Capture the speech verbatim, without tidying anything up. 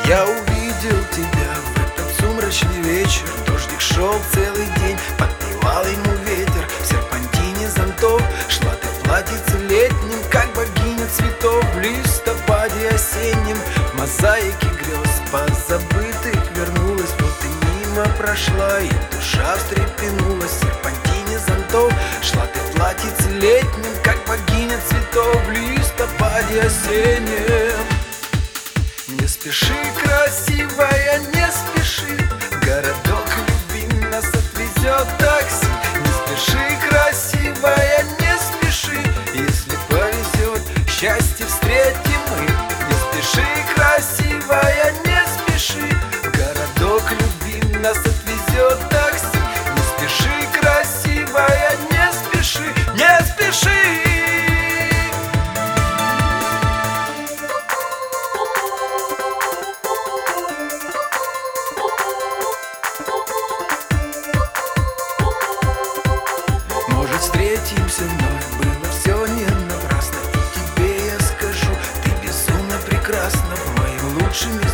Я увидел тебя в этот сумрачный вечер. Дождик шел целый день, подпевал ему ветер. В серпантине зонтов шла ты в платьице летнем, как богиня цветов. В листопаде осеннем мозаики грез позабытых вернулась. Вот ты мимо прошла, и душа встрепенулась. В серпантине зонтов шла ты в платьице летнем, как богиня цветов. В листопаде осеннем. Не спеши, красивая, не спеши, городок любви нас отвезет такси. Не спеши, красивая, не спеши, если повезет, счастье встретим мы. Не спеши, красивая, не спеши, городок любви нас отвезет такси. Не спеши, красивая, не спеши, не спеши. Встретимся вновь, было все не напрасно. И тебе я скажу, ты безумно прекрасна. В моем лучшем